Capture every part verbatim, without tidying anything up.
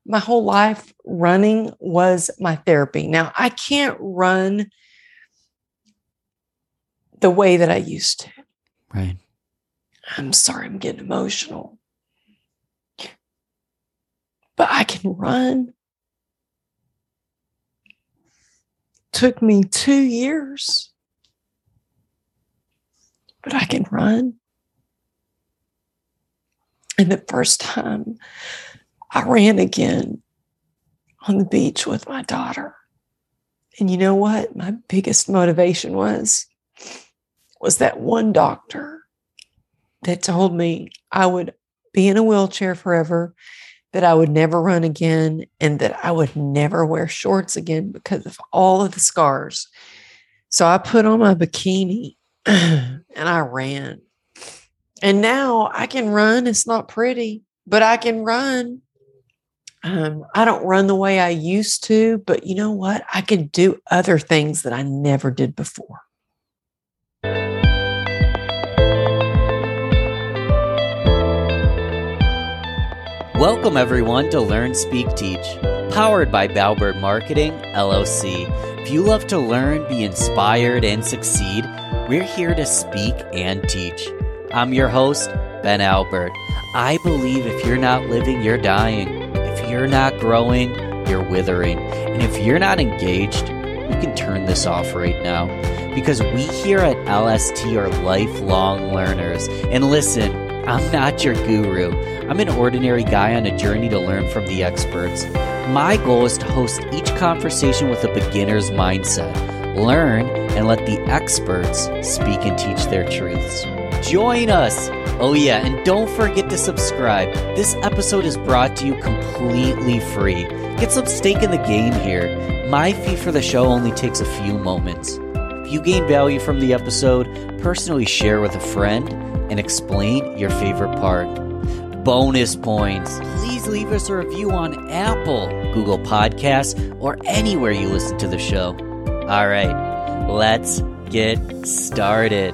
my whole life, running was my therapy. Now, I can't run the way that I used to. Right. I'm sorry, I'm getting emotional. But I can run. Took me two years, but I can run. And the first time I ran again on the beach with my daughter. And you know what? My biggest motivation was, was that one doctor that told me I would be in a wheelchair forever, that I would never run again, and that I would never wear shorts again because of all of the scars. So I put on my bikini and I ran. And now I can run. It's not pretty, but I can run. Um, I don't run the way I used to, but you know what? I can do other things that I never did before. Welcome, everyone, to Learn, Speak, Teach, powered by Balbert Marketing, L L C. If you love to learn, be inspired, and succeed, we're here to speak and teach. I'm your host, Ben Albert. I believe if you're not living, you're dying. If you're not growing, you're withering. And if you're not engaged, you can turn this off right now. Because we here at L S T are lifelong learners. And listen, I'm not your guru. I'm an ordinary guy on a journey to learn from the experts. My goal is to host each conversation with a beginner's mindset. Learn and let the experts speak and teach their truths. Join us! Oh yeah, and don't forget to subscribe. This episode is brought to you completely free. Get some stake in the game here. My fee for the show only takes a few moments. If you gain value from the episode, personally share with a friend and explain your favorite part. Bonus points. Please leave us a review on Apple, Google Podcasts, or anywhere you listen to the show. All right, let's get started.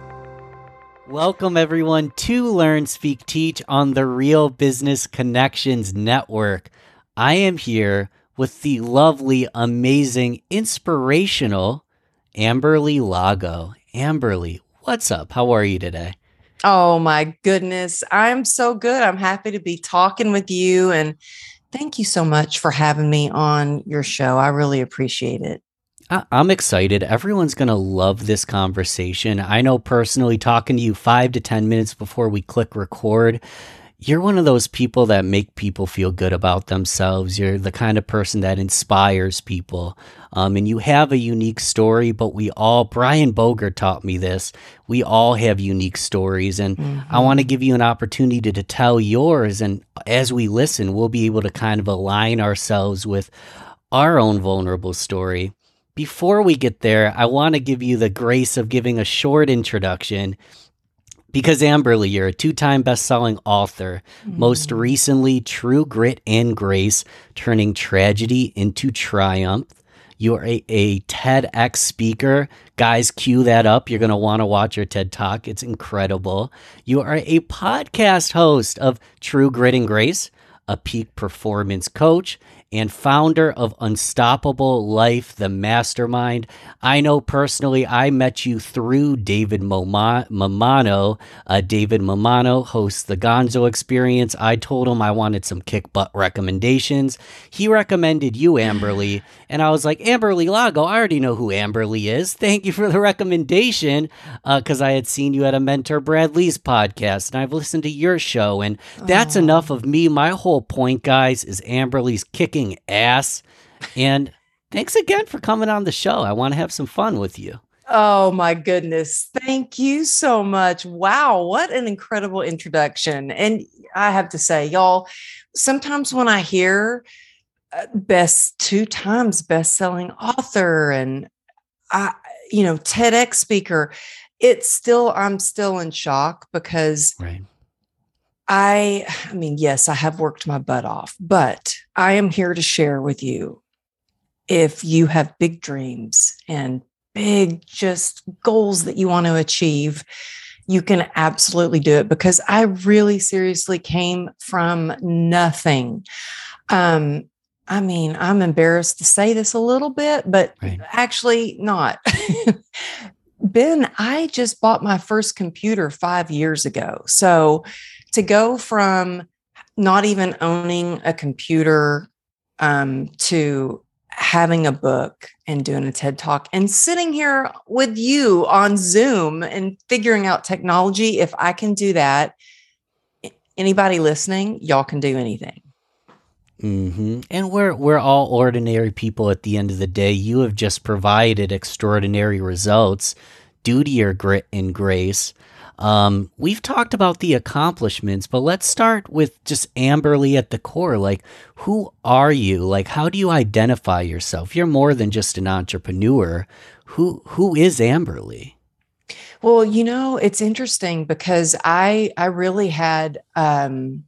Welcome, everyone, to Learn, Speak, Teach on the Real Business Connections Network. I am here with the lovely, amazing, inspirational Amberly Lago. Amberly, what's up? How are you today? Oh, my goodness. I'm so good. I'm happy to be talking with you. And thank you so much for having me on your show. I really appreciate it. I'm excited. Everyone's going to love this conversation. I know personally, talking to you five to ten minutes before we click record, you're one of those people that make people feel good about themselves. You're the kind of person that inspires people. Um, and you have a unique story, but we all, Brian Bogert taught me this, we all have unique stories. And mm-hmm. I want to give you an opportunity to, to tell yours. And as we listen, we'll be able to kind of align ourselves with our own vulnerable story. Before we get there, I want to give you the grace of giving a short introduction because, Amberly, you're a two-time best-selling author, mm-hmm. most recently True Grit and Grace, turning tragedy into triumph. You're a, a TEDx speaker. Guys, cue that up. You're going to want to watch your TED Talk. It's incredible. You are a podcast host of True Grit and Grace, a peak performance coach, and founder of Unstoppable Life, the mastermind. I know personally, I met you through David Mamano. Uh, David Mamano hosts the Gonzo Experience. I told him I wanted some kick butt recommendations. He recommended you, Amberly, and I was like, Amberly Lago, I already know who Amberly is. Thank you for the recommendation, because uh, I had seen you at a Mentor Brad Lee's podcast, and I've listened to your show, and that's Aww. Enough of me. My whole point, guys, is Amberly's kicking ass. And thanks again for coming on the show. I want to have some fun with you. Oh my goodness. Thank you so much. Wow. What an incredible introduction. And I have to say, y'all, sometimes when I hear uh, best two times best-selling author and I, you know, TEDx speaker, it's still, I'm still in shock because right. I, I mean, yes, I have worked my butt off, but I am here to share with you. If you have big dreams and big just goals that you want to achieve, you can absolutely do it, because I really seriously came from nothing. Um, I mean, I'm embarrassed to say this a little bit, but Right. actually not. Ben, I just bought my first computer five years ago. So to go from not even owning a computer um, to having a book and doing a TED Talk and sitting here with you on Zoom and figuring out technology, if I can do that, anybody listening, y'all can do anything. Mm-hmm. And we're we're all ordinary people at the end of the day. You have just provided extraordinary results due to your grit and grace. Um, we've talked about the accomplishments, but let's start with just Amberly at the core. Like, who are you? Like, how do you identify yourself? You're more than just an entrepreneur. Who who is Amberly? Well, you know, it's interesting because I I really had um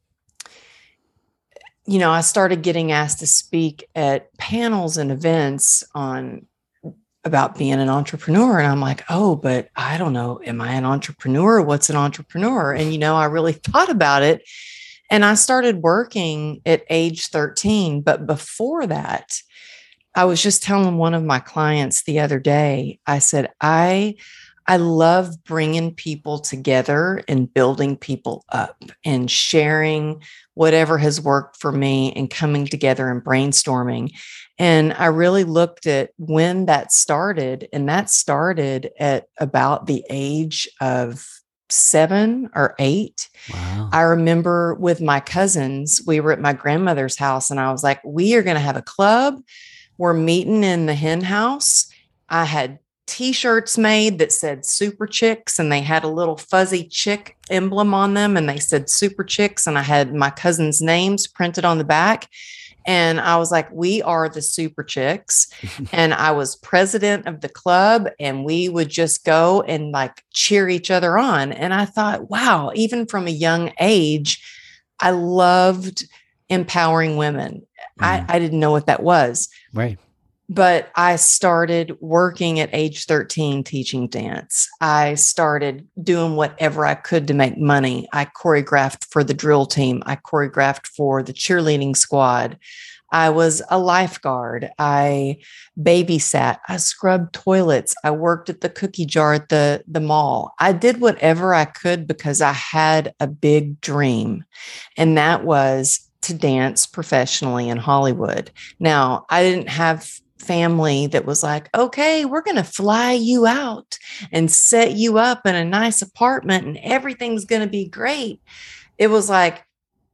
you know, I started getting asked to speak at panels and events on about being an entrepreneur. And I'm like, oh, but I don't know. Am I an entrepreneur? What's an entrepreneur? And, you know, I really thought about it. And I started working at age thirteen. But before that, I was just telling one of my clients the other day, I said, I I love bringing people together and building people up and sharing whatever has worked for me and coming together and brainstorming. And I really looked at when that started, and that started at about the age of seven or eight. Wow. I remember with my cousins, we were at my grandmother's house, and I was like, we are going to have a club. We're meeting in the hen house. I had t-shirts made that said Super Chicks, and they had a little fuzzy chick emblem on them, and they said Super Chicks, and I had my cousins' names printed on the back. And I was like, we are the Super Chicks. And I was president of the club, and we would just go and like cheer each other on. And I thought, wow, even from a young age, I loved empowering women. Mm. I, I didn't know what that was. Right. But I started working at age thirteen teaching dance. I started doing whatever I could to make money. I choreographed for the drill team. I choreographed for the cheerleading squad. I was a lifeguard. I babysat. I scrubbed toilets. I worked at the cookie jar at the, the mall. I did whatever I could because I had a big dream, and that was to dance professionally in Hollywood. Now, I didn't have family that was like, okay, we're going to fly you out and set you up in a nice apartment and everything's going to be great. It was like,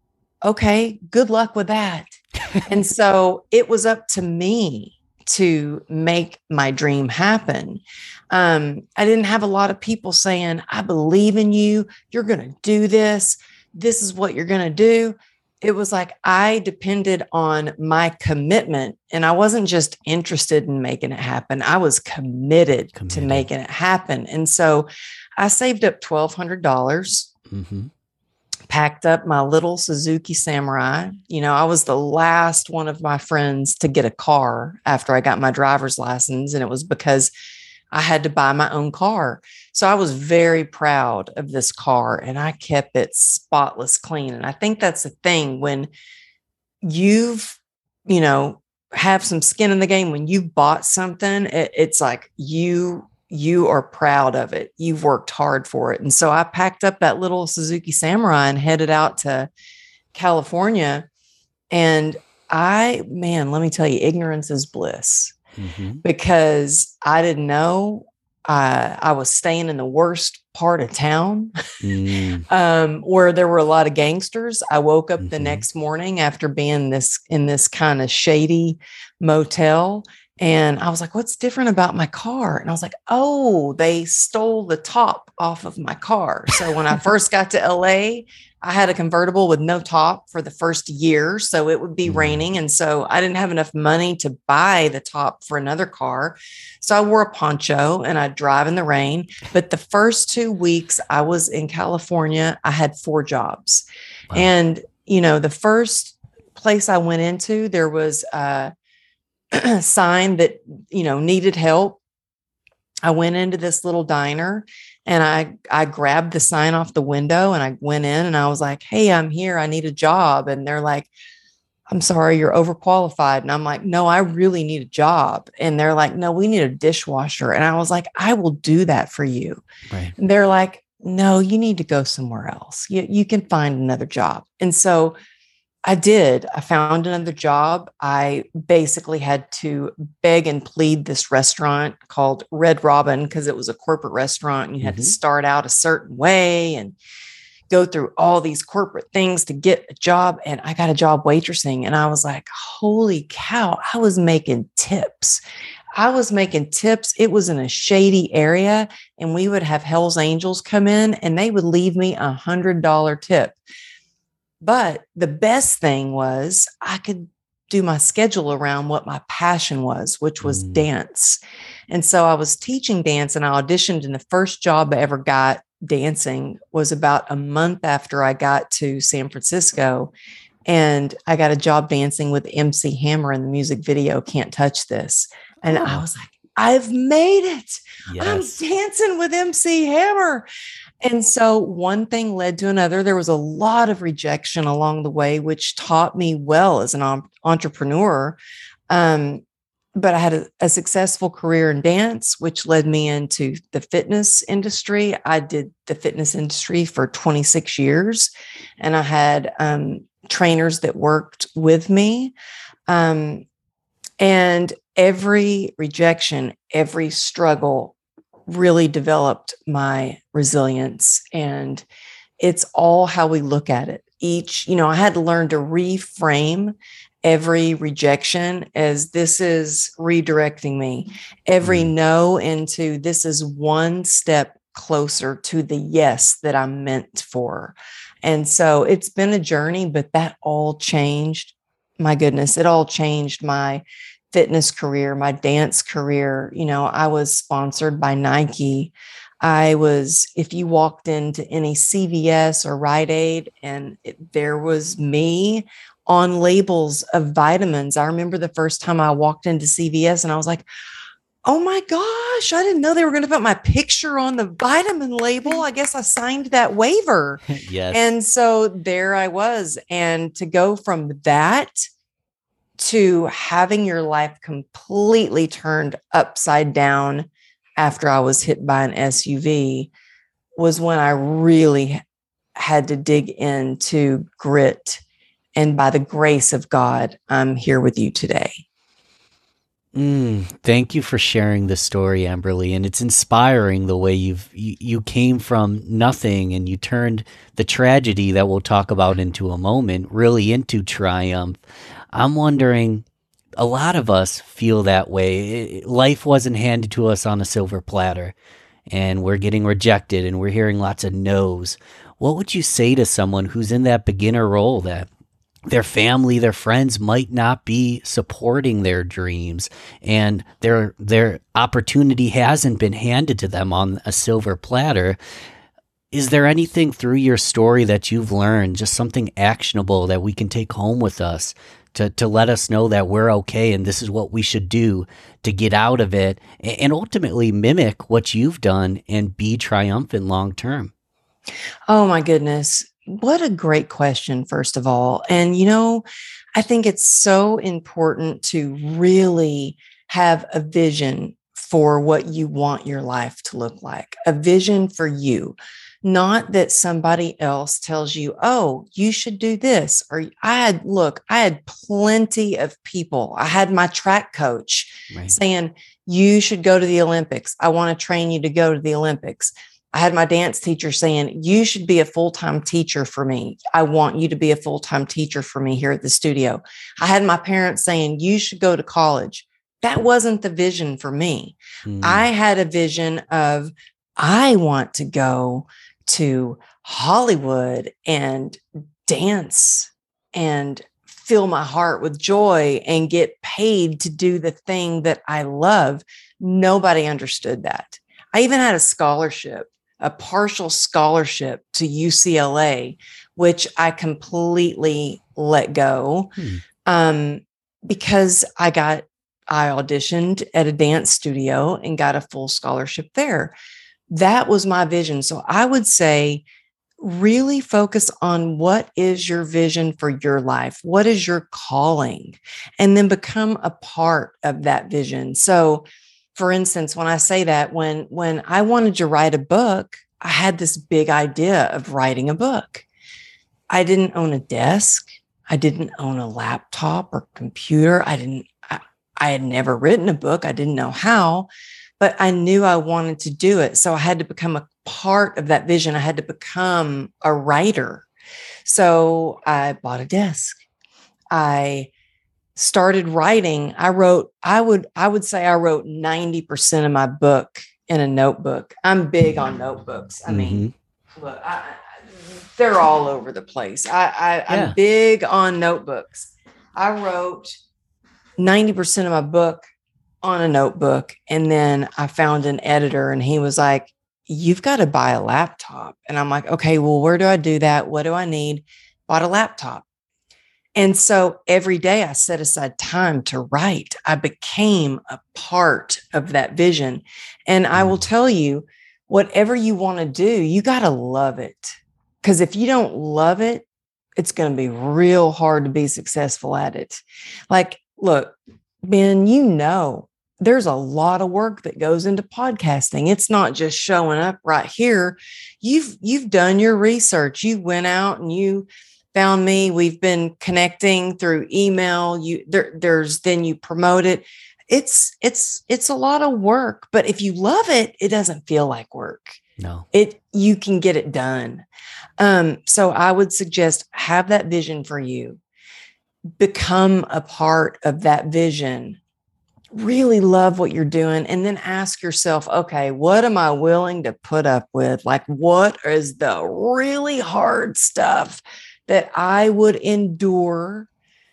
okay, good luck with that. And so it was up to me to make my dream happen. Um, I didn't have a lot of people saying, I believe in you. You're going to do this. This is what you're going to do. It was like I depended on my commitment, and I wasn't just interested in making it happen. I was committed, committed. to making it happen. And so I saved up twelve hundred dollars, mm-hmm. packed up my little Suzuki Samurai. You know, I was the last one of my friends to get a car after I got my driver's license. And it was because I had to buy my own car. So I was very proud of this car, and I kept it spotless clean. And I think that's the thing when you've, you know, have some skin in the game, when you bought something, it, it's like you, you are proud of it. You've worked hard for it. And so I packed up that little Suzuki Samurai and headed out to California. And I, man, let me tell you, ignorance is bliss. Mm-hmm. Because I didn't know uh, I was staying in the worst part of town mm. um, where there were a lot of gangsters. I woke up mm-hmm. the next morning after being this in this kind of shady motel. And I was like, what's different about my car? And I was like, oh, they stole the top off of my car. So when I first got to L A, I had a convertible with no top for the first year. So it would be mm. raining. And so I didn't have enough money to buy the top for another car. So I wore a poncho and I'd drive in the rain. But the first two weeks I was in California, I had four jobs. Wow. And, you know, the first place I went into, there was a sign that, you know, needed help. I went into this little diner and I, I grabbed the sign off the window and I went in and I was like, hey, I'm here. I need a job. And they're like, I'm sorry, you're overqualified. And I'm like, no, I really need a job. And they're like, no, we need a dishwasher. And I was like, I will do that for you. Right. And they're like, no, you need to go somewhere else. You, you can find another job. And so I did. I found another job. I basically had to beg and plead this restaurant called Red Robin because it was a corporate restaurant and you had mm-hmm. to start out a certain way and go through all these corporate things to get a job. And I got a job waitressing. And I was like, holy cow, I was making tips. I was making tips. It was in a shady area and we would have Hell's Angels come in and they would leave me a hundred dollar tip. But the best thing was I could do my schedule around what my passion was, which was mm. dance. And so I was teaching dance and I auditioned, and the first job I ever got dancing was about a month after I got to San Francisco. And I got a job dancing with M C Hammer in the music video, Can't Touch This. And oh. I was like, I've made it. Yes. I'm dancing with M C Hammer. And so one thing led to another. There was a lot of rejection along the way, which taught me well as an entrepreneur. Um, but I had a, a successful career in dance, which led me into the fitness industry. I did the fitness industry for twenty-six years, and I had um, trainers that worked with me. Um, and every rejection, every struggle really developed my resilience. And it's all how we look at it. Each, you know, I had to learn to reframe every rejection as this is redirecting me, every no into this is one step closer to the yes that I'm meant for. And so it's been a journey, but that all changed. My goodness, it all changed my fitness career, my dance career. You know, I was sponsored by Nike. I was, if you walked into any C V S or Rite Aid and it, there was me on labels of vitamins. I remember the first time I walked into C V S and I was like, oh my gosh, I didn't know they were going to put my picture on the vitamin label. I guess I signed that waiver. Yes. And so there I was. And to go from that to having your life completely turned upside down after I was hit by an S U V was when I really had to dig into grit. And by the grace of God, I'm here with you today. Mm, thank you for sharing this story, Amberly. And it's inspiring the way you've, you, you came from nothing and you turned the tragedy that we'll talk about into a moment really into triumph. I'm wondering, a lot of us feel that way. Life wasn't handed to us on a silver platter, and we're getting rejected and we're hearing lots of no's. What would you say to someone who's in that beginner role, that their family, their friends might not be supporting their dreams and their their opportunity hasn't been handed to them on a silver platter? Is there anything through your story that you've learned, just something actionable that we can take home with us to, to let us know that we're okay and this is what we should do to get out of it and ultimately mimic what you've done and be triumphant long term? Oh my goodness. What a great question, first of all. And, you know, I think it's so important to really have a vision for what you want your life to look like, a vision for you. Not that somebody else tells you, oh, you should do this. Or I had, look, I had plenty of people. I had my track coach right. saying, you should go to the Olympics. I want to train you to go to the Olympics. I had my dance teacher saying, you should be a full-time teacher for me. I want you to be a full-time teacher for me here at the studio. I had my parents saying, you should go to college. That wasn't the vision for me. Mm. I had a vision of, I want to go to Hollywood and dance and fill my heart with joy and get paid to do the thing that I love. Nobody understood that. I even had a scholarship, a partial scholarship to U C L A, which I completely let go hmm. um, because I got, I auditioned at a dance studio and got a full scholarship there. That was my vision. So I would say really focus on what is your vision for your life? What is your calling? And then become a part of that vision. So, for instance, when I say that, when, when I wanted to write a book, I had this big idea of writing a book. I didn't own a desk. I didn't own a laptop or computer. I didn't, I, I had never written a book. I didn't know how, but I knew I wanted to do it. So I had to become a part of that vision. I had to become a writer. So I bought a desk. I started writing. I wrote, I would, I would say I wrote ninety percent of my book in a notebook. I'm big on notebooks. I mean, mm-hmm. look, I, they're all over the place. I, I, yeah. I'm big on notebooks. I wrote ninety percent of my book on a notebook. And then I found an editor and he was like, you've got to buy a laptop. And I'm like, okay, well, where do I do that? What do I need? Bought a laptop. And so every day I set aside time to write. I became a part of that vision. And I will tell you, whatever you want to do, you got to love it. Because if you don't love it, it's going to be real hard to be successful at it. Like, look, Ben, you know, there's a lot of work that goes into podcasting. It's not just showing up right here. You've, you've done your research. You went out and you found me. We've been connecting through email. You there, there's then you promote it. It's it's it's a lot of work, but if you love it, it doesn't feel like work. No, it you can get it done. Um, so I would suggest have that vision for you. Become a part of that vision. Really love what you're doing, and then ask yourself, okay, what am I willing to put up with? Like, what is the really hard stuff that I would endure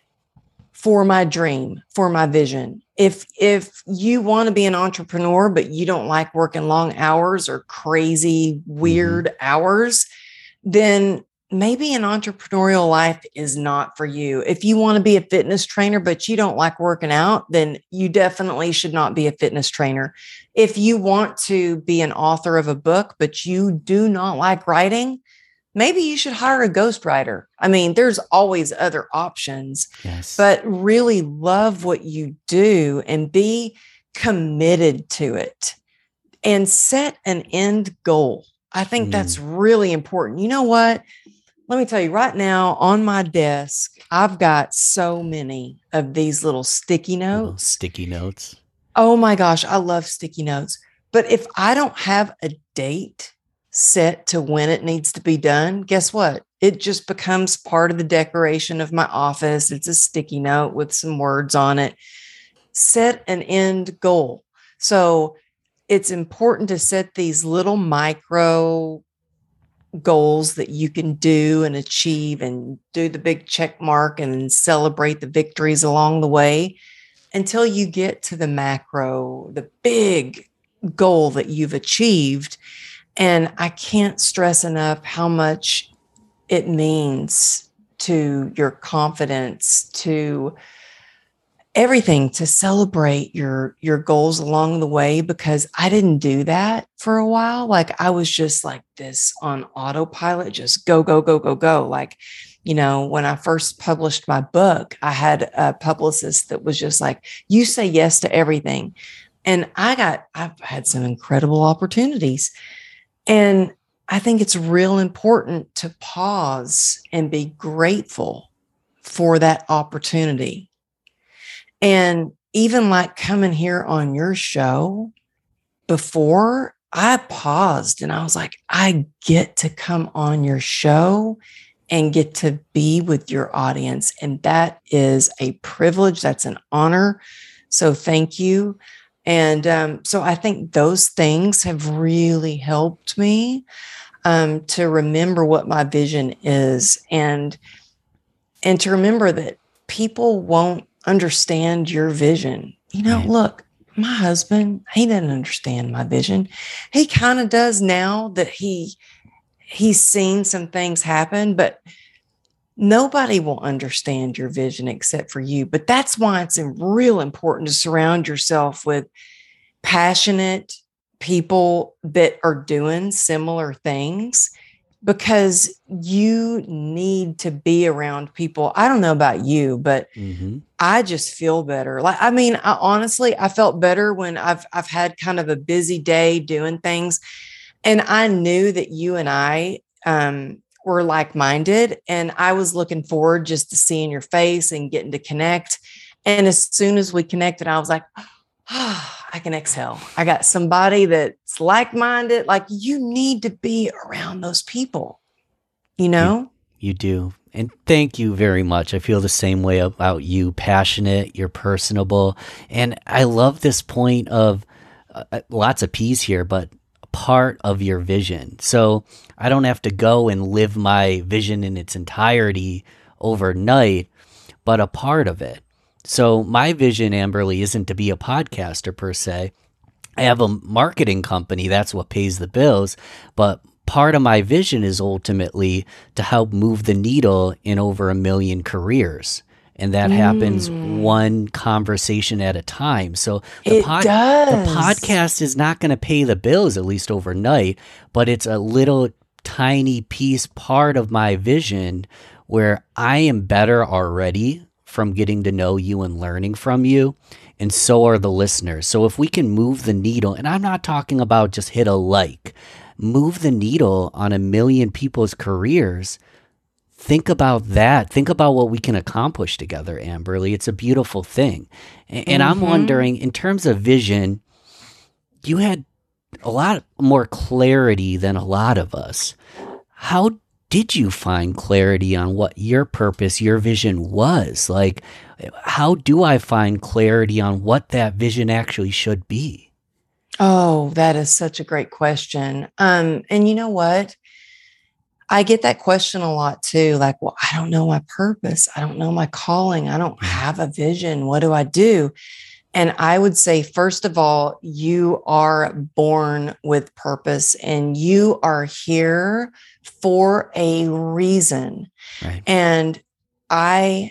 for my dream, for my vision? If, if you want to be an entrepreneur, but you don't like working long hours or crazy, weird mm-hmm. hours, then maybe an entrepreneurial life is not for you. If you want to be a fitness trainer, but you don't like working out, then you definitely should not be a fitness trainer. If you want to be an author of a book, but you do not like writing, maybe you should hire a ghostwriter. I mean, there's always other options, yes. but really love what you do and be committed to it and set an end goal. I think mm. that's really important. You know what? Let me tell you right now on my desk, I've got so many of these little sticky notes. Little sticky notes. Oh my gosh, I love sticky notes. But if I don't have a date set to when it needs to be done, guess what? It just becomes part of the decoration of my office. It's a sticky note with some words on it. Set an end goal. So it's important to set these little micro goals that you can do and achieve and do the big check mark and celebrate the victories along the way until you get to the macro, the big goal that you've achieved. And I can't stress enough how much it means to your confidence, to everything, to celebrate your, your goals along the way, because I didn't do that for a while. Like I was just like this on autopilot, just go, go, go, go, go. Like, you know, when I first published my book, I had a publicist that was just like, you say yes to everything. And I got, I've had some incredible opportunities. And I think it's real important to pause and be grateful for that opportunity. And even like coming here on your show before, I paused and I was like, I get to come on your show and get to be with your audience. And that is a privilege. That's an honor. So thank you. And um, so I think those things have really helped me um, to remember what my vision is, and and to remember that people won't understand your vision. You know, right. Look, my husband, he doesn't understand my vision. He kind of does now that he he's seen some things happen, but nobody will understand your vision except for you. But that's why it's real important to surround yourself with passionate people that are doing similar things. because you need to be around people. I don't know about you, but mm-hmm. I just feel better. Like, I mean, I honestly, I felt better when I've, I've had kind of a busy day doing things. And I knew that you and I, um, were like-minded, and I was looking forward just to seeing your face and getting to connect. And as soon as we connected, I was like, oh, I can exhale. I got somebody that's like-minded. Like, you need to be around those people, you know? You, you do. And thank you very much. I feel the same way about you. Passionate, you're personable. And I love this point of uh, lots of P's here, but part of your vision. So I don't have to go and live my vision in its entirety overnight, but a part of it. So my vision, Amberly, isn't to be a podcaster per se. I have a marketing company. That's what pays the bills. But part of my vision is ultimately to help move the needle in over a million careers. And that mm. happens one conversation at a time. So the, pod- the podcast is not going to pay the bills, at least overnight, but it's a little tiny piece, part of my vision where I am better already from getting to know you and learning from you. And so are the listeners. So if we can move the needle, and I'm not talking about just hit a like, move the needle on a million people's careers. Think about that. Think about what we can accomplish together, Amberly. It's a beautiful thing. And, and mm-hmm. I'm wondering, in terms of vision, you had a lot more clarity than a lot of us. How did you find clarity on what your purpose, your vision was? Like, how do I find clarity on what that vision actually should be? Oh, that is such a great question. Um, and you know what? I get that question a lot too. Like, well, I don't know my purpose. I don't know my calling. I don't have a vision. What do I do? And I would say, first of all, you are born with purpose and you are here for a reason. Right. And I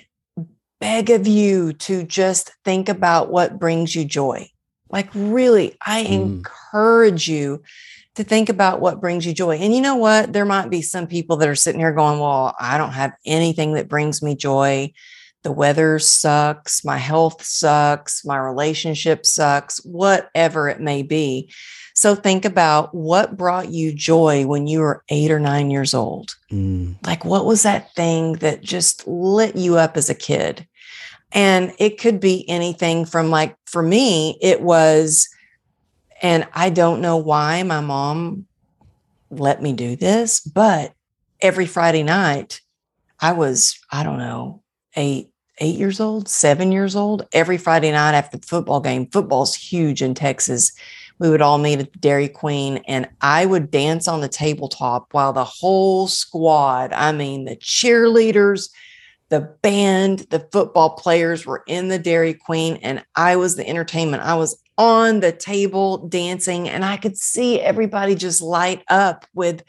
beg of you to just think about what brings you joy. Like, really, I mm. encourage you to think about what brings you joy. And you know what? There might be some people that are sitting here going, well, I don't have anything that brings me joy. The weather sucks. My health sucks. My relationship sucks, whatever it may be. So think about what brought you joy when you were eight or nine years old. Mm. Like, what was that thing that just lit you up as a kid? And it could be anything from, like, for me, it was, and I don't know why my mom let me do this, but every Friday night, I was, I don't know, eight, eight years old, seven years old. Every Friday night after the football game, football's huge in Texas. We would all meet at the Dairy Queen, and I would dance on the tabletop while the whole squad, I mean, the cheerleaders, the band, the football players were in the Dairy Queen, and I was the entertainment. I was on the table dancing, and I could see everybody just light up with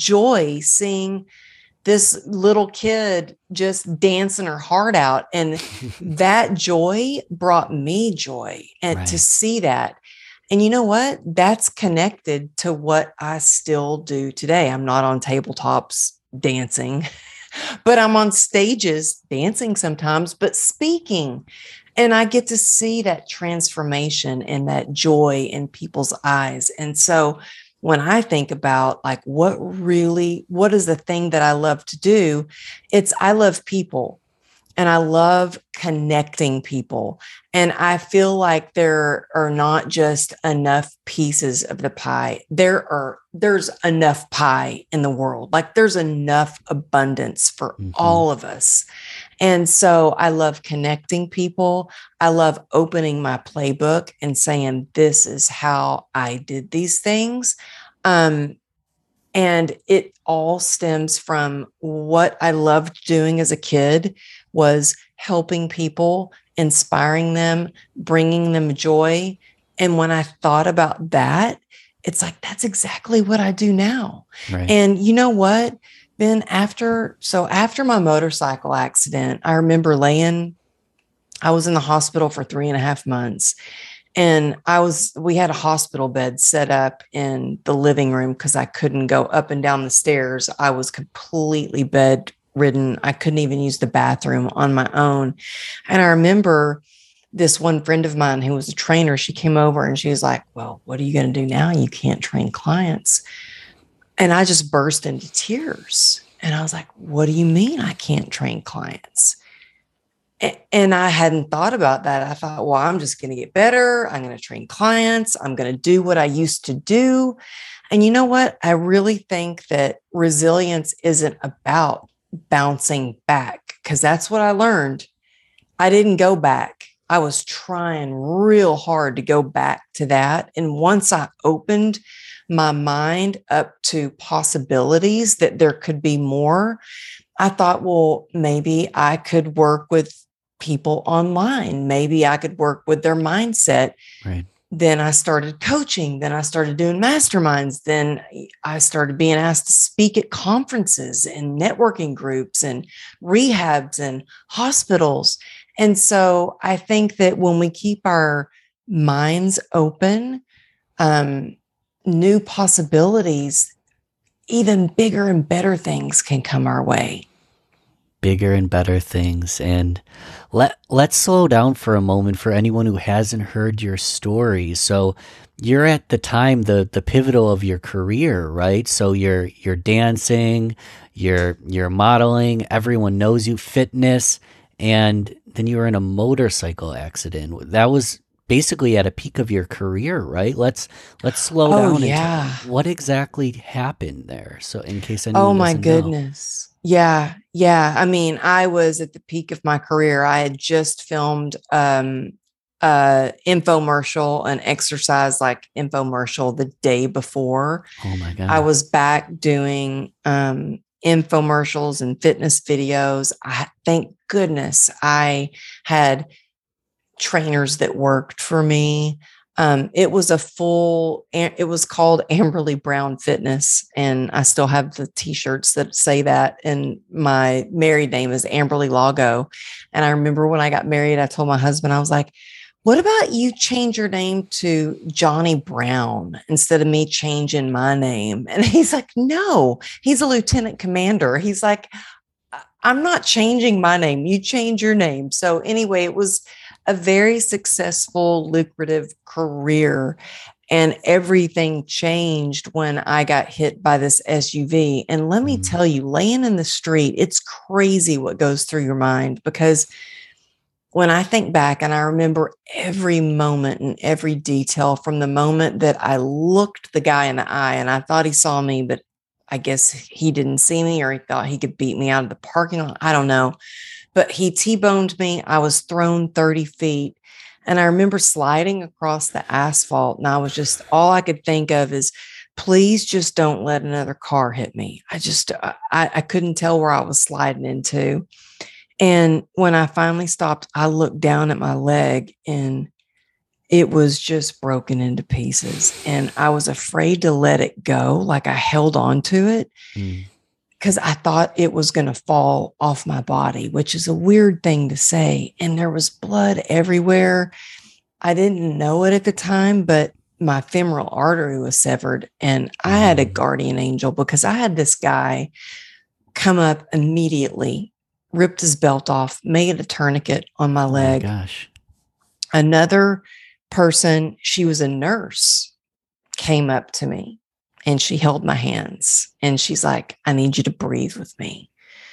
joy seeing this little kid just dancing her heart out. And that joy brought me joy, and right. to see that. And you know what? That's connected to what I still do today. I'm not on tabletops dancing, but I'm on stages dancing sometimes, but speaking. And I get to see that transformation and that joy in people's eyes. And so when I think about, like, what really, what is the thing that I love to do? It's, I love people and I love connecting people. And I feel like there are not just enough pieces of the pie. There are, there's enough pie in the world. Like, there's enough abundance for mm-hmm. all of us. And so I love connecting people. I love opening my playbook and saying, this is how I did these things. Um, and it all stems from what I loved doing as a kid, was helping people, inspiring them, bringing them joy. And when I thought about that, it's like, that's exactly what I do now. Right. And you know what? Then after, so after my motorcycle accident, I remember laying, I was in the hospital for three and a half months. And I was, we had a hospital bed set up in the living room because I couldn't go up and down the stairs. I was completely bedridden. I couldn't even use the bathroom on my own. And I remember this one friend of mine who was a trainer, she came over and she was like, well, what are you going to do now? You can't train clients. And I just burst into tears. And I was like, what do you mean I can't train clients? And I hadn't thought about that. I thought, well, I'm just going to get better. I'm going to train clients. I'm going to do what I used to do. And you know what? I really think that resilience isn't about bouncing back, because that's what I learned. I didn't go back. I was trying real hard to go back to that. And once I opened my mind up to possibilities that there could be more, I thought, well, maybe I could work with people online. Maybe I could work with their mindset. Right. Then I started coaching. Then I started doing masterminds. Then I started being asked to speak at conferences and networking groups and rehabs and hospitals. And so I think that when we keep our minds open, um, new possibilities, even bigger and better things can come our way. Bigger and better things. And let let's slow down for a moment for anyone who hasn't heard your story. So you're at the time the the pivotal of your career, right? So you're you're dancing, you're you're modeling, everyone knows you, fitness, and then you were in a motorcycle accident. That was basically at a peak of your career, right? Let's let's slow Oh, down yeah. and talk. What exactly happened there? So in case anyone Oh, my doesn't know. goodness. Yeah. Yeah. I mean, I was at the peak of my career. I had just filmed um uh infomercial, an exercise like infomercial the day before. Oh my God. I was back doing um infomercials and fitness videos. I thank goodness I had trainers that worked for me. Um, it was a full, it was called Amberly Brown Fitness. And I still have the t-shirts that say that. And my married name is Amberly Lago. And I remember when I got married, I told my husband, I was like, what about you change your name to Johnny Brown instead of me changing my name? And he's like, no, he's a lieutenant commander. He's like, I'm not changing my name. You change your name. So anyway, it was a very successful, lucrative career. And everything changed when I got hit by this S U V. And let me Mm. tell you, laying in the street, it's crazy what goes through your mind, because when I think back and I remember every moment and every detail from the moment that I looked the guy in the eye and I thought he saw me, but I guess he didn't see me, or he thought he could beat me out of the parking lot. I don't know. But he T-boned me. I was thrown thirty feet. And I remember sliding across the asphalt. And I was just, all I could think of is, please just don't let another car hit me. I just, I, I couldn't tell where I was sliding into. And when I finally stopped, I looked down at my leg and it was just broken into pieces. And I was afraid to let it go. Like I held on to it. Mm. Because I thought it was going to fall off my body, which is a weird thing to say. And there was blood everywhere. I didn't know it at the time, but my femoral artery was severed. And I had a guardian angel, because I had this guy come up immediately, ripped his belt off, made a tourniquet on my leg. Oh my gosh. Another person, she was a nurse, came up to me. And she held my hands and she's like, I need you to breathe with me.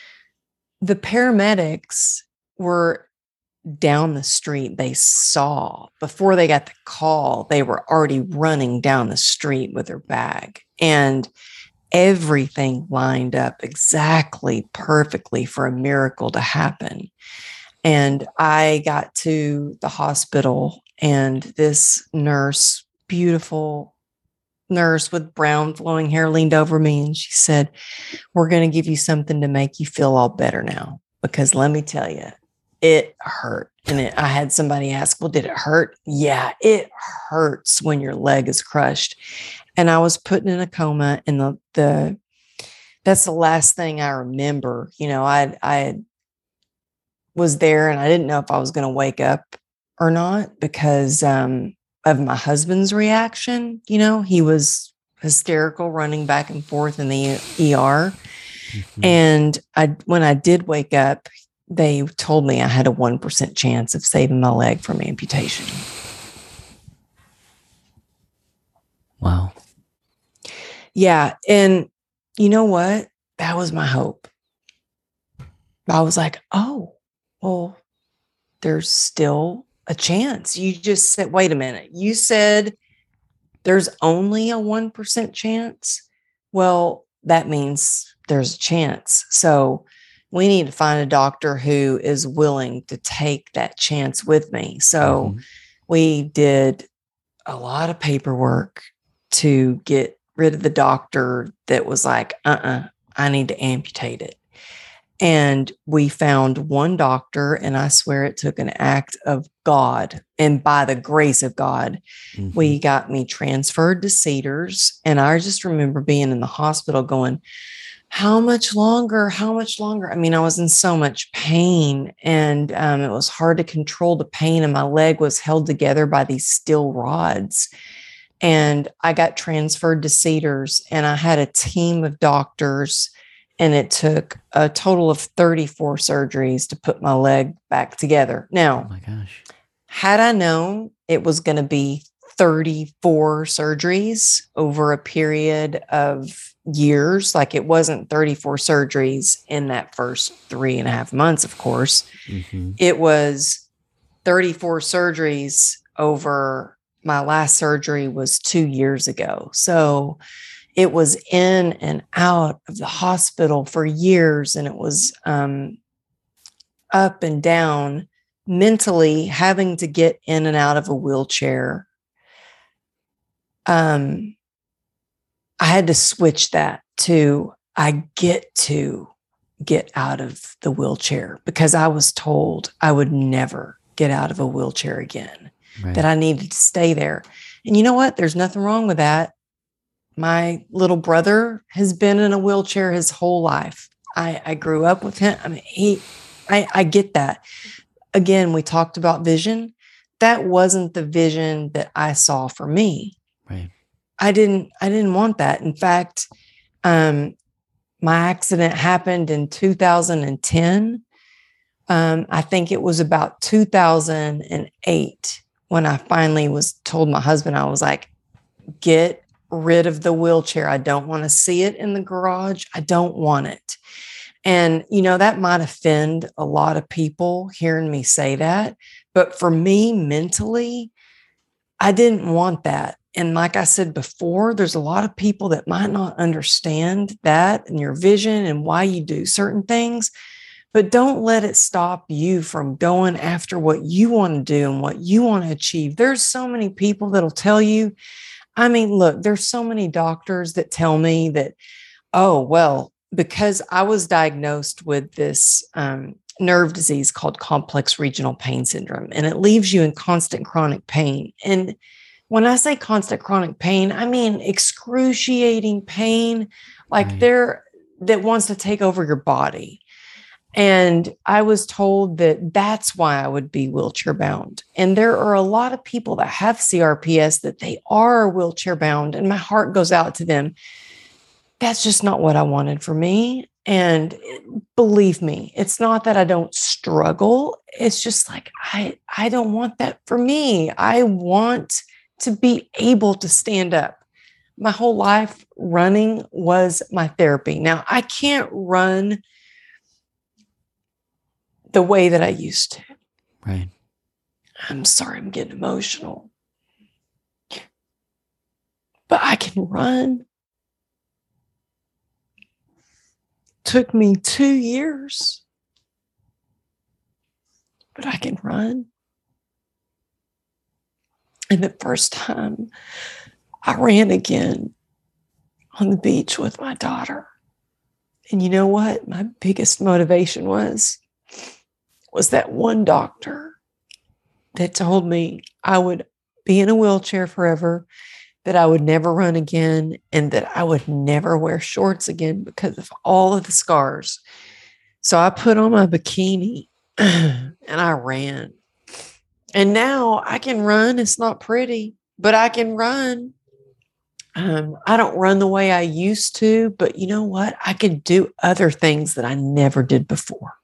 The paramedics were down the street. They saw, before they got the call, they were already running down the street with their bag. And everything lined up exactly perfectly for a miracle to happen. And I got to the hospital, and this nurse, beautiful nurse with brown flowing hair, leaned over me and she said, we're going to give you something to make you feel all better now, because let me tell you, it hurt. And it, I had somebody ask, well, did it hurt? Yeah, it hurts when your leg is crushed. And I was put in a coma, and the, the, that's the last thing I remember. You know, I, I was there and I didn't know if I was going to wake up or not, because, um, of my husband's reaction. You know, he was hysterical, running back and forth in the E R. Mm-hmm. And I, when I did wake up, they told me I had a one percent chance of saving my leg from amputation. Wow. Yeah. And you know what? That was my hope. I was like, oh, well, there's still a chance. You just said, wait a minute. You said there's only a one percent chance. Well, that means there's a chance. So we need to find a doctor who is willing to take that chance with me. So mm-hmm. we did a lot of paperwork to get rid of the doctor that was like, uh-uh, I need to amputate it. And we found one doctor, and I swear it took an act of God. And by the grace of God, mm-hmm. we got me transferred to Cedars. And I just remember being in the hospital going, how much longer? How much longer? I mean, I was in so much pain, and um, it was hard to control the pain, and my leg was held together by these steel rods. And I got transferred to Cedars, and I had a team of doctors. And it took a total of thirty-four surgeries to put my leg back together. Now, oh my gosh, had I known it was going to be thirty-four surgeries over a period of years, like it wasn't thirty-four surgeries in that first three and a half months, of course, mm-hmm. it was thirty-four surgeries over my last surgery was two years ago. So it was in and out of the hospital for years, and it was um, up and down, mentally having to get in and out of a wheelchair. Um, I had to switch that to I get to get out of the wheelchair because I was told I would never get out of a wheelchair again, right. that I needed to stay there. And you know what? There's nothing wrong with that. My little brother has been in a wheelchair his whole life. I, I grew up with him. I mean, he, I, I get that. Again, we talked about vision. That wasn't the vision that I saw for me. Right. I didn't, I didn't want that. In fact, um, my accident happened in two thousand ten. Um, I think it was about two thousand eight when I finally was told my husband, I was like, get rid of the wheelchair. I don't want to see it in the garage. I don't want it. And, you know, that might offend a lot of people hearing me say that. But for me, mentally, I didn't want that. And like I said before, there's a lot of people that might not understand that and your vision and why you do certain things. But don't let it stop you from going after what you want to do and what you want to achieve. There's so many people that'll tell you, I mean, look, there's so many doctors that tell me that, oh, well, because I was diagnosed with this um, nerve disease called complex regional pain syndrome, and it leaves you in constant chronic pain. And when I say constant chronic pain, I mean excruciating pain, like right. there that wants to take over your body. And I was told that that's why I would be wheelchair bound. And there are a lot of people that have C R P S that they are wheelchair bound, and my heart goes out to them. That's just not what I wanted for me. And believe me, it's not that I don't struggle. It's just like, I, I don't want that for me. I want to be able to stand up. My whole life running was my therapy. Now I can't run the way that I used to. Right. I'm sorry, I'm getting emotional. But I can run. Took me two years. But I can run. And the first time I ran again on the beach with my daughter. And you know what? My biggest motivation was was that one doctor that told me I would be in a wheelchair forever, that I would never run again, and that I would never wear shorts again because of all of the scars. So I put on my bikini and I ran. And now I can run. It's not pretty, but I can run. Um, I don't run the way I used to, but you know what? I can do other things that I never did before.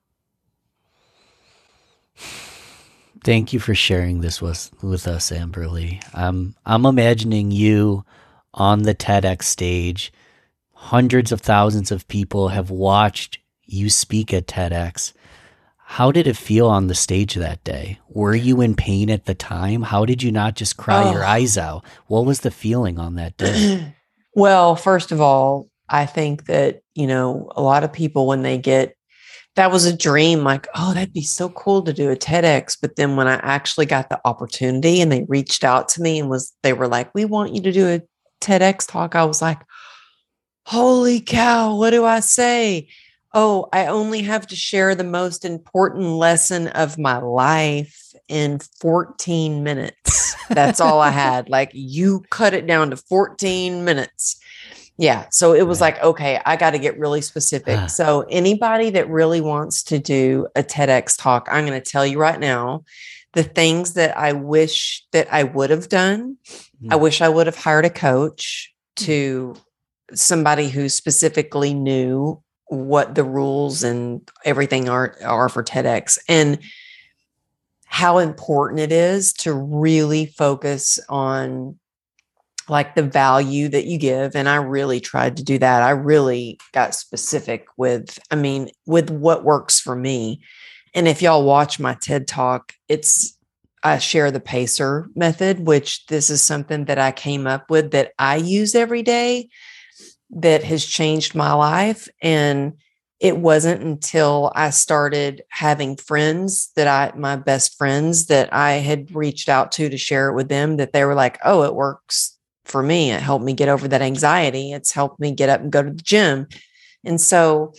Thank you for sharing this with, with us, Amberly. Um, I'm imagining you on the TEDx stage. Hundreds of thousands of people have watched you speak at TEDx. How did it feel on the stage that day? Were you in pain at the time? How did you not just cry oh. your eyes out? What was the feeling on that day? Well, first of all, I think that, you know, a lot of people, when they get, that was a dream, like, oh, that'd be so cool to do a TEDx. But then when I actually got the opportunity and they reached out to me and was, they were like, we want you to do a TEDx talk. I was like, holy cow, what do I say? Oh, I only have to share the most important lesson of my life in fourteen minutes. That's all I had. Like, you cut it down to fourteen minutes. Yeah. So it was right. like, okay, I got to get really specific. Uh. So anybody that really wants to do a TEDx talk, I'm going to tell you right now, the things that I wish that I would have done. Mm. I wish I would have hired a coach, to somebody who specifically knew what the rules and everything are, are for TEDx, and how important it is to really focus on like the value that you give. And I really tried to do that. I really got specific with, I mean, with what works for me. And if y'all watch my TED Talk, it's, I share the PACER method, which this is something that I came up with that I use every day that has changed my life. And it wasn't until I started having friends that I, my best friends that I had reached out to to share it with them, that they were like, oh, it works for me. It helped me get over that anxiety. It's helped me get up and go to the gym. And so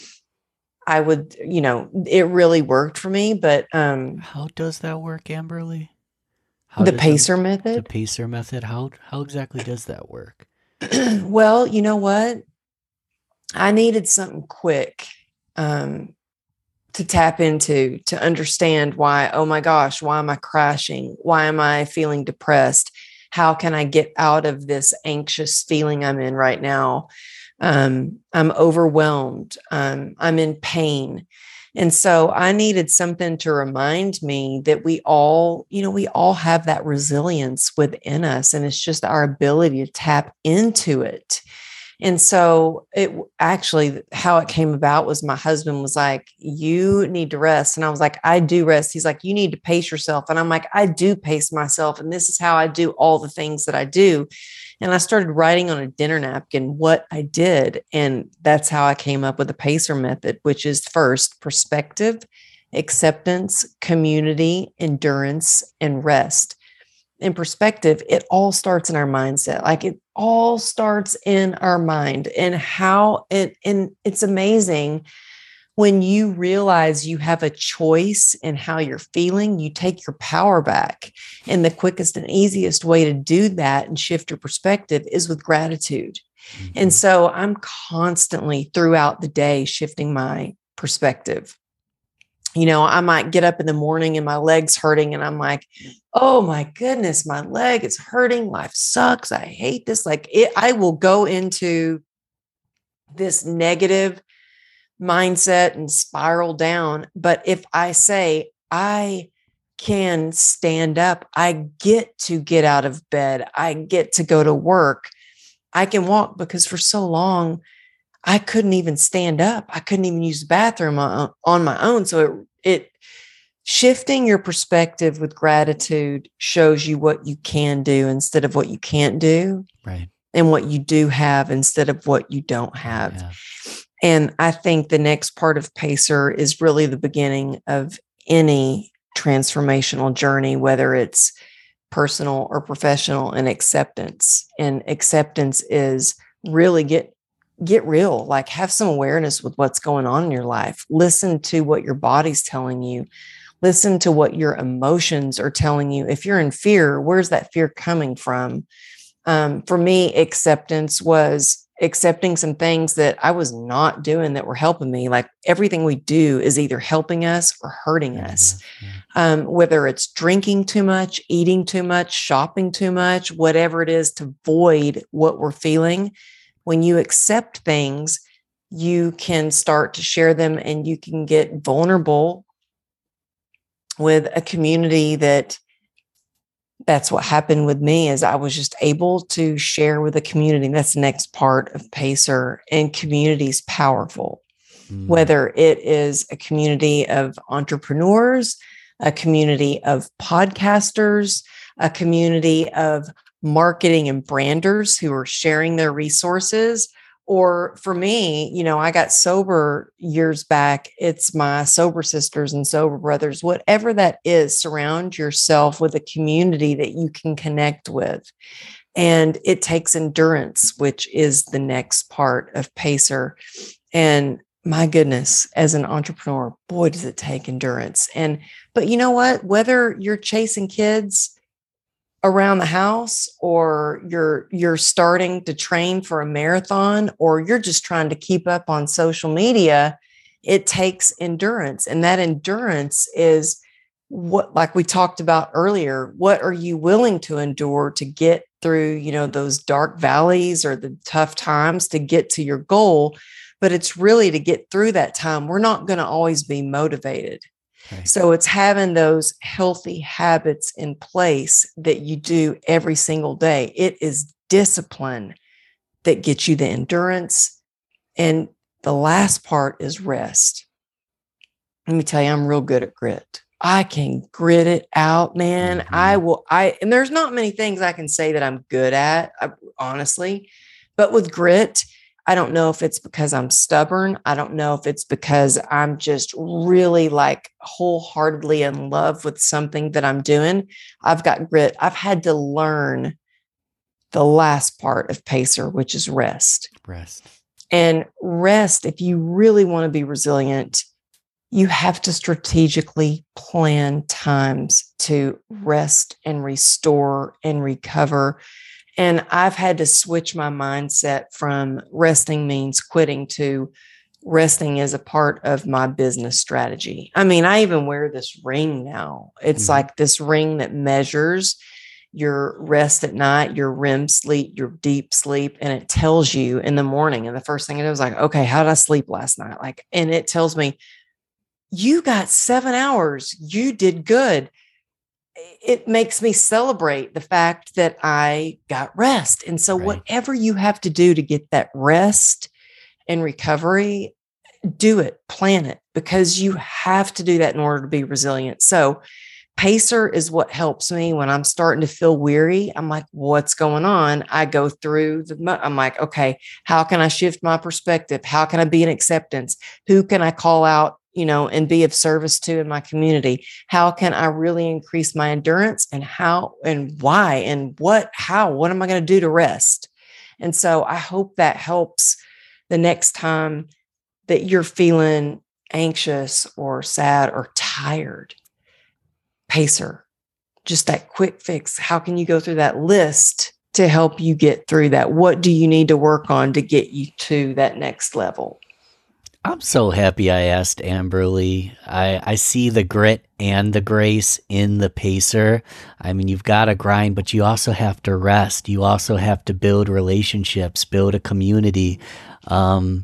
I would, you know, it really worked for me. But um, how does that work, Amberly? How the PACER the, method? The PACER method. How, how exactly does that work? Well, you know what? I needed something quick um, to tap into, to understand why, oh my gosh, why am I crashing? Why am I feeling depressed? How can I get out of this anxious feeling I'm in right now? Um, I'm overwhelmed. Um, I'm in pain. And so I needed something to remind me that we all, you know, we all have that resilience within us, and it's just our ability to tap into it. And so it actually, how it came about was my husband was like, you need to rest. And I was like, I do rest. He's like, you need to pace yourself. And I'm like, I do pace myself. And this is how I do all the things that I do. And I started writing on a dinner napkin what I did. And that's how I came up with the PACER method, which is first perspective, acceptance, community, endurance, and rest. In perspective, it all starts in our mindset. Like, it all starts in our mind, and how it, and it's amazing when you realize you have a choice in how you're feeling, you take your power back. And the quickest and easiest way to do that and shift your perspective is with gratitude. Mm-hmm. And so I'm constantly throughout the day shifting my perspective. You know, I might get up in the morning and my leg's hurting, and I'm like, oh my goodness, my leg is hurting. Life sucks. I hate this. Like, it, I will go into this negative mindset and spiral down. But if I say, I can stand up, I get to get out of bed, I get to go to work, I can walk, because for so long, I couldn't even stand up. I couldn't even use the bathroom on, on my own. So it, it shifting your perspective with gratitude shows you what you can do instead of what you can't do. Right. And what you do have instead of what you don't have. Yeah. And I think the next part of PACER is really the beginning of any transformational journey, whether it's personal or professional, and acceptance. And acceptance is really get Get real, like have some awareness with what's going on in your life. Listen to what your body's telling you. Listen to what your emotions are telling you. If you're in fear, where's that fear coming from? Um, for me, acceptance was accepting some things that I was not doing that were helping me. Like everything we do is either helping us or hurting Hurting us. us, yeah. Um, whether it's drinking too much, eating too much, shopping too much, whatever it is to void what we're feeling. When you accept things, you can start to share them and you can get vulnerable with a community that that's what happened with me is I was just able to share with a community. That's the next part of Pacer, and community is powerful, mm. whether it is a community of entrepreneurs, a community of podcasters, a community of marketing and branders who are sharing their resources. Or for me, you know, I got sober years back. It's my sober sisters and sober brothers, whatever that is, surround yourself with a community that you can connect with. And it takes endurance, which is the next part of Pacer. And my goodness, as an entrepreneur, boy, does it take endurance. And, but you know what, whether you're chasing kids around the house, or you're you're starting to train for a marathon, or you're just trying to keep up on social media, it takes endurance. And that endurance is what, like we talked about earlier, what are you willing to endure to get through, you know, those dark valleys or the tough times to get to your goal? But it's really to get through that time. We're not going to always be motivated. Right. So it's having those healthy habits in place that you do every single day. It is discipline that gets you the endurance. And the last part is rest. Let me tell you, I'm real good at grit. I can grit it out, man. Mm-hmm. I will, I, and there's not many things I can say that I'm good at, I, honestly, but with grit, I don't know if it's because I'm stubborn. I don't know if it's because I'm just really like wholeheartedly in love with something that I'm doing. I've got grit. I've had to learn the last part of Pacer, which is rest. Rest. And rest, if you really want to be resilient, you have to strategically plan times to rest and restore and recover. And I've had to switch my mindset from resting means quitting to resting as a part of my business strategy. I mean, I even wear this ring now. It's mm-hmm. like this ring that measures your rest at night, your R E M sleep, your deep sleep. And it tells you in the morning. And the first thing I do is like, okay, how did I sleep last night? Like, and it tells me, you got seven hours. You did good. It makes me celebrate the fact that I got rest. And so right. whatever you have to do to get that rest and recovery, do it, plan it, because you have to do that in order to be resilient. So Pacer is what helps me when I'm starting to feel weary. I'm like, what's going on? I go through the, I'm like, okay, how can I shift my perspective? How can I be in acceptance? Who can I call out, you know, and be of service to in my community? How can I really increase my endurance, and how and why and what, how, what am I going to do to rest? And so I hope that helps the next time that you're feeling anxious or sad or tired. Pacer, just that quick fix. How can you go through that list to help you get through that? What do you need to work on to get you to that next level? I'm so happy I asked Amberly. I, I see the grit and the grace in the Pacer. I mean, you've got to grind, but you also have to rest. You also have to build relationships, build a community. Um,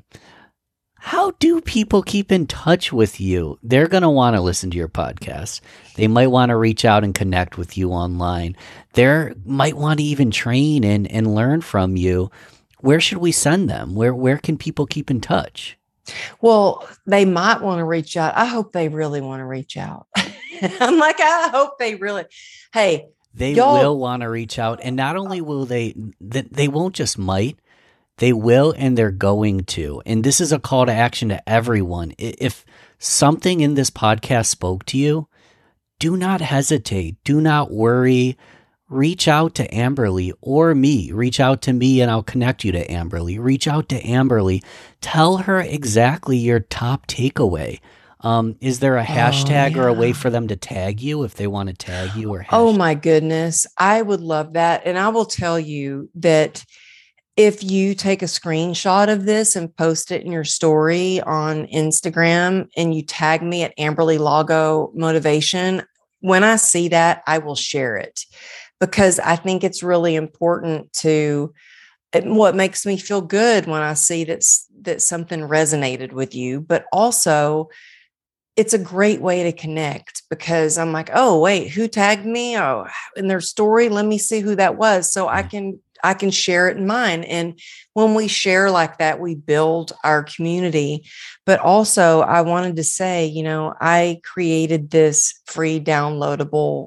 how do people keep in touch with you? They're going to want to listen to your podcast. They might want to reach out and connect with you online. They might want to even train and, and learn from you. Where should we send them? Where, where can people keep in touch? Well, they might want to reach out. I hope they really want to reach out. I'm like, I hope they really, hey, they will want to reach out. And not only will they, they won't just might, they will, and they're going to. And this is a call to action to everyone. If something in this podcast spoke to you, do not hesitate. Do not worry. Reach out to Amberly or me. Reach out to me and I'll connect you to Amberly. Reach out to Amberly. Tell her exactly your top takeaway. Um, is there a hashtag oh, yeah. or a way for them to tag you if they want to tag you? Or hashtag? Oh my goodness. I would love that. And I will tell you that if you take a screenshot of this and post it in your story on Instagram and you tag me at Amberly Lago Motivation, when I see that, I will share it because I think it's really important to what makes me feel good when I see that, that something resonated with you, but also it's a great way to connect because I'm like, oh, wait, who tagged me? Oh, in their story, let me see who that was. So I can I can share it in mine. And when we share like that, we build our community. But also I wanted to say, you know, I created this free downloadable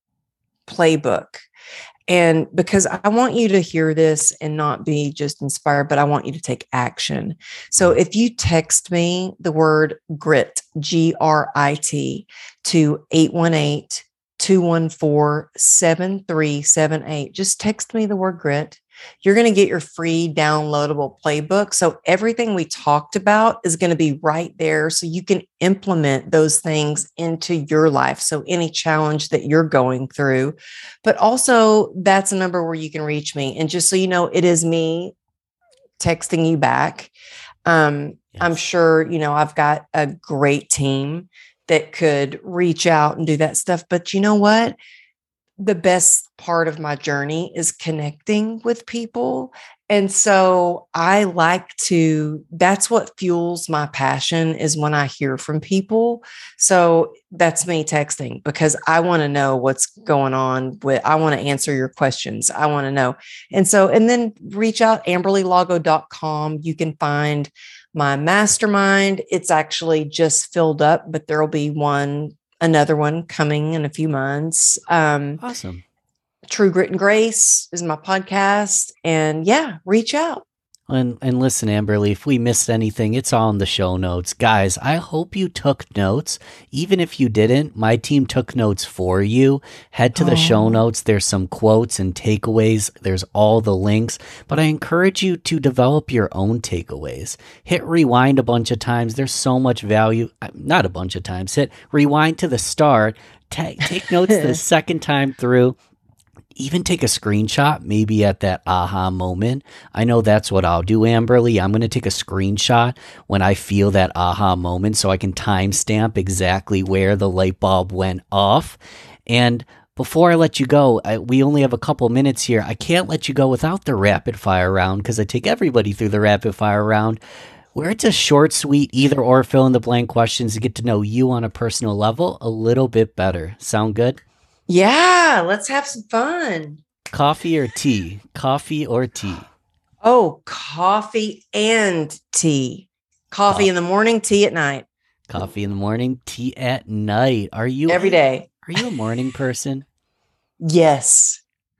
playbook. And because I want you to hear this and not be just inspired, but I want you to take action. So if you text me the word grit, G R I T, to eight one eight, two one four, seven three seven eight. Just text me the word grit. You're going to get your free downloadable playbook. So everything we talked about is going to be right there. So you can implement those things into your life. So any challenge that you're going through, but also that's a number where you can reach me. And just so you know, it is me texting you back. Um, yes. I'm sure, you know, I've got a great team that could reach out and do that stuff. But you know what? The best part of my journey is connecting with people. And so I like to, that's what fuels my passion is when I hear from people. So that's me texting because I want to know what's going on with, I want to answer your questions. I want to know. And so, and then reach out, amberly lago dot com. You can find my mastermind. It's actually just filled up, but there'll be one another one coming in a few months. Um, awesome. True Grit and Grace is my podcast. And yeah, reach out. And, and listen, Amberly, if we missed anything, it's all in the show notes. Guys, I hope you took notes. Even if you didn't, my team took notes for you. Head to the oh. show notes. There's some quotes and takeaways. There's all the links. But I encourage you to develop your own takeaways. Hit rewind a bunch of times. There's so much value. Not a bunch of times. Hit rewind to the start. Ta- take notes the second time through. Even take a screenshot, maybe at that aha moment. I know that's what I'll do, Amberly. I'm going to take a screenshot when I feel that aha moment so I can timestamp exactly where the light bulb went off. And before I let you go, I, we only have a couple minutes here. I can't let you go without the rapid fire round because I take everybody through the rapid fire round where it's a short, sweet, either or fill in the blank questions to get to know you on a personal level a little bit better. Sound good? Yeah, let's have some fun. Coffee or tea? Coffee or tea? Oh, coffee and tea. Coffee Co- in the morning, tea at night. Coffee in the morning, tea at night. Are you every day? Are you a morning person? Yes.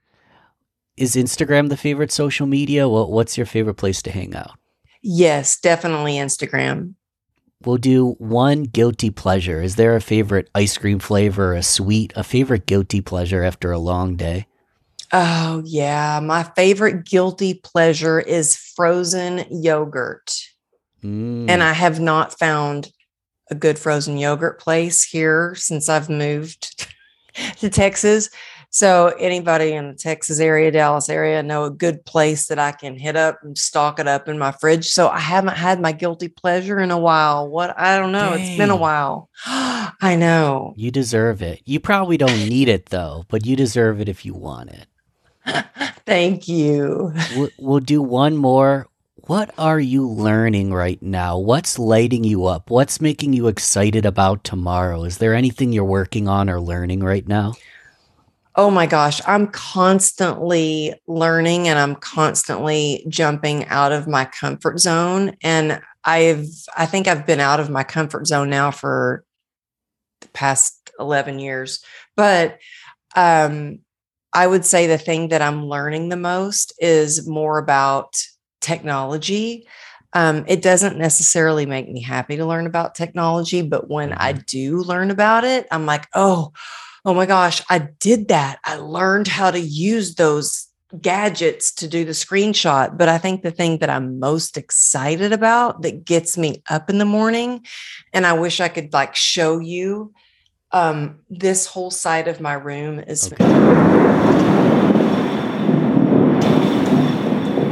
Is Instagram the favorite social media? What What's your favorite place to hang out? Yes, definitely Instagram. We'll do one guilty pleasure. Is there a favorite ice cream flavor, a sweet, a favorite guilty pleasure after a long day? Oh, yeah. My favorite guilty pleasure is frozen yogurt. Mm. And I have not found a good frozen yogurt place here since I've moved to Texas. So anybody in the Texas area, Dallas area, know a good place that I can hit up and stock it up in my fridge. So I haven't had my guilty pleasure in a while. What? I don't know. Dang. It's been a while. I know. You deserve it. You probably don't need it though, but you deserve it if you want it. Thank you. We'll, we'll do one more. What are you learning right now? What's lighting you up? What's making you excited about tomorrow? Is there anything you're working on or learning right now? Oh my gosh, I'm constantly learning and I'm constantly jumping out of my comfort zone. And I've, I think I've been out of my comfort zone now for the past eleven years. But um, I would say the thing that I'm learning the most is more about technology. Um, it doesn't necessarily make me happy to learn about technology, but when I do learn about it, I'm like, oh, oh my gosh, I did that. I learned how to use those gadgets to do the screenshot. But I think the thing that I'm most excited about that gets me up in the morning, and I wish I could like show you um, this whole side of my room is. Okay. I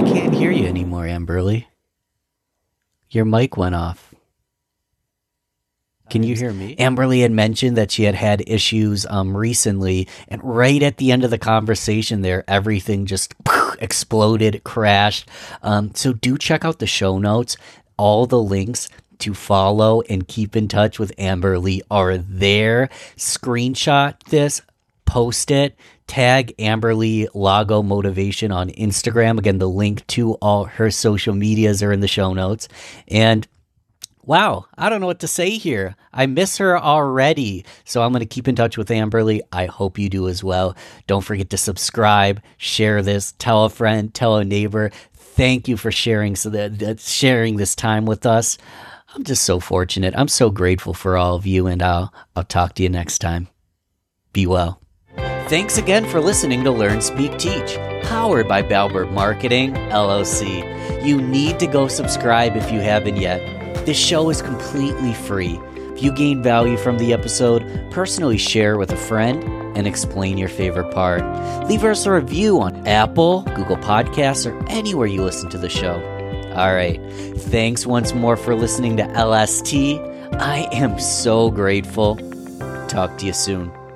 can't hear you anymore, Amberly. Your mic went off. Can you hear me? Amberly had mentioned that she had had issues um, recently, and right at the end of the conversation there, everything just exploded, crashed. Um, so do check out the show notes. All the links to follow and keep in touch with Amberly are there. Screenshot this, post it, tag Amberly Lago Motivation on Instagram. Again, the link to all her social medias are in the show notes. And wow, I don't know what to say here. I miss her already. So I'm going to keep in touch with Amberly. I hope you do as well. Don't forget to subscribe, share this, tell a friend, tell a neighbor. Thank you for sharing so that, that sharing this time with us. I'm just so fortunate. I'm so grateful for all of you, and I'll I'll talk to you next time. Be well. Thanks again for listening to Learn, Speak, Teach, powered by Balbert Marketing, L L C. You need to go subscribe if you haven't yet. This show is completely free. If you gain value from the episode, personally share with a friend and explain your favorite part. Leave us a review on Apple, Google Podcasts, or anywhere you listen to the show. All right. Thanks once more for listening to L S T. I am so grateful. Talk to you soon.